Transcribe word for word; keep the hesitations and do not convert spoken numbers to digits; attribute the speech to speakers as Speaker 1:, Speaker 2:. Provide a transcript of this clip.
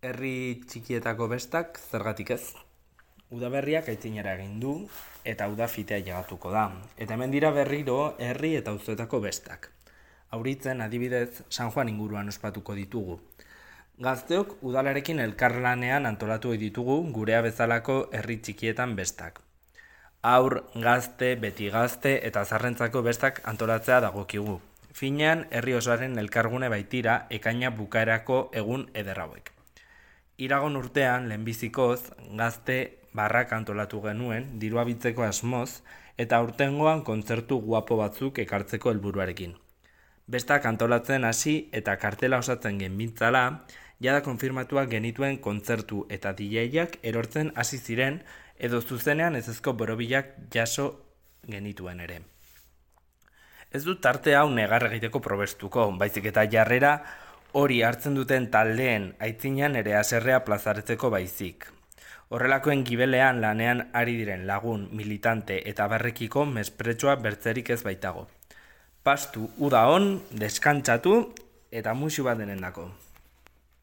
Speaker 1: Herri txikietako bestak zergatik ez? Udaberriak aitzinera egin du eta udafitea llegatuko da. Eta hemen dira berriro herri eta auzoetako bestak. Auritzen adibidez San Juan inguruan ospatuko ditugu. Gazteok udalarekin elkarlanean antolatu ohi ditugu gurea bezalako herri txikietan bestak. Haur, gazte, beti gazte eta zarrentzako bestak antolatzea dagokigu. Finean, herri osoaren elkargune baitira ekaina bukaerako egun eder hauek. Iragon urtean, lehenbizikoz, gazte barrak antolatu genuen, dirua biltzeko asmoz, eta aurtengoan kontzertu guapo batzuk ekartzeko helburuarekin. Bestak antolatzen hasi eta kartela osatzen genbiltzala, jada konfirmatuak genituen kontzertu eta D J-ak erortzen hasi ziren edo zuzenean ezezko borobilak jaso genituen ere. Ez dut tarte hau negar egiteko probestuko, baizik eta jarrera hori hartzen duten taldeen aitzinean ere haserrea plazaretzeko baizik. Horrelakoen gibelean lanean ari diren lagun, militante eta barrekiko mespretsua bertzerik ez baitago. Pastu, uda on, deskantzatu eta musu bat denendako.